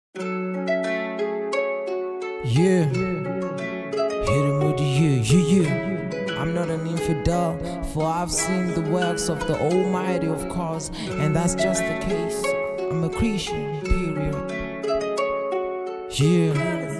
Yeah, hit him with the yeah. I'm not an infidel, for I've seen the works of the Almighty, of course, and that's just the case. I'm a Christian, period. Yeah,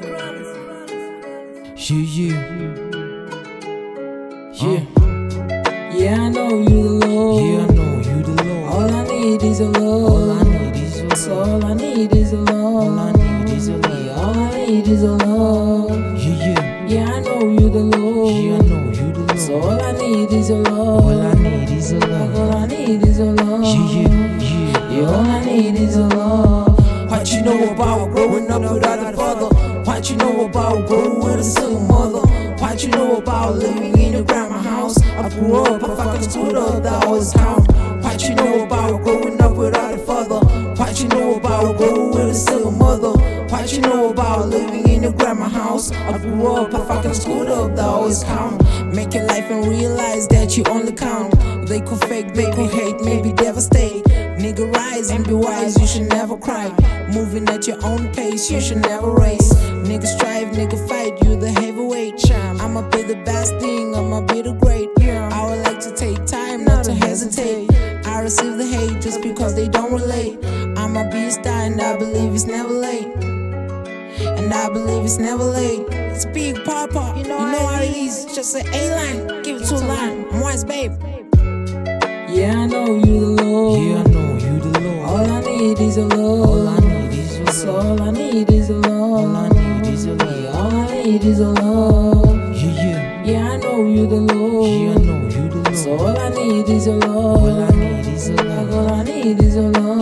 Yeah, I know you the Lord. Yeah, I know you the Lord. All I need is a Lord. All I need is your So love. all I need is a Lord. All I need is your love. All I need is a Lord. Yeah, I know you the Lord. Yeah, I know you the Lord. So all I need is a Lord. All I need is your love. All I need is a Lord. Yeah. All I need is a Lord. What you know about growing up without a father? What you know about growing with a single mother? What you know about living in your grandma's house? I grew up, I fucking stood up, that always count. What you know about growing up without a father? What you know about growing with a single mother? What you know about living in your grandma's house? I grew up, I fucking stood up, that always count. Make your life and realize that you only count. They could fake, they could hate, maybe devastate. Nigga, rise and be wise, you should never cry. Moving at your own pace, you should never race. Nigga strive, nigga fight, you the heavyweight champ. I'ma be the best thing, I'ma be the great. I would like to take time, not to hesitate. I receive the hate just because they don't relate. I'ma be a star and I believe it's never late. And I believe it's never late. It's Big Papa, you know how it is. Just an A-line, give it to a line. I'm wise, babe. Yeah, I know you the Lord. Yeah, I know you the Lord. All I need is a Lord. All I need is your So love. all I need is a Lord. All I need is your love. All I need is a Lord. Yeah, I know you the Lord. yeah, I know you the Lord. So all I need is a Lord. All I need is your love. All I need is a Lord.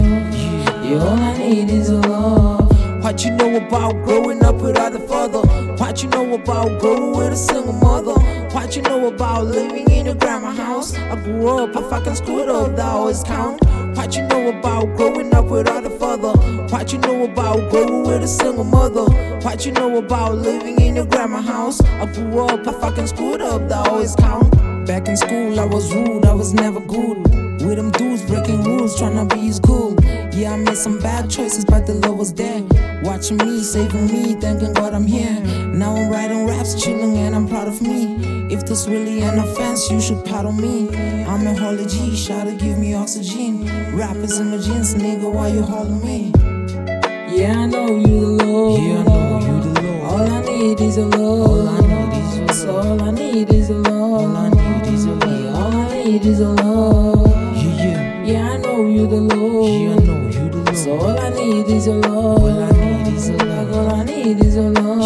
All I need is a Lord. What you know about growing up without a father? What you know about growing with a single mother? What you know about living in your grandma's house? I grew up, I fucking screwed up, that always count. What you know about growing up without a father? What you know about growing with a single mother? What you know about living in your grandma's house? I grew up, I fucking screwed up, that always count. Back in school, I was rude, I was never good. With them dudes breaking rules, tryna be as cool. Yeah, I made some bad choices, but the love was there. Watching me, saving me, thanking God I'm here. Now I'm writing raps, chilling, and I'm proud of me. If this really an offense, you should pardon me. I'm a holy G, try to give me oxygen. Rappers in my jeans, nigga, why you holding me? Yeah, I know you the Lord. Yeah, I know you the Lord. All I need is a Lord. All I need is your So love. all I need is a Lord. All I need is your love. All I need is a Lord. Yeah, I know you the Lord. Yeah, I know you the Lord. So all I need is a Lord. All I need is your love. All I need is a Lord.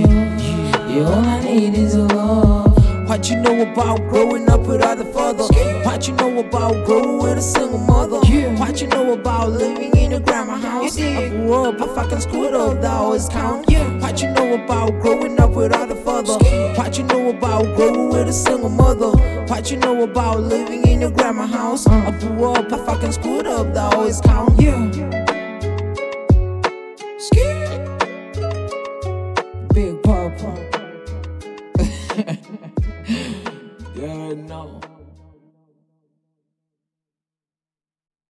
All I need is a Lord. What you know about growing up without a father? What you know about growing with a single mother? What you know about living in your grandma's house? I grew up, I fucking screwed up, that always count. What you know about growing up without a father? What you know about growing with a single mother? What you know about living in your grandma's house? I grew up, I fucking screwed up, that always count. Big Papa. Yeah, no.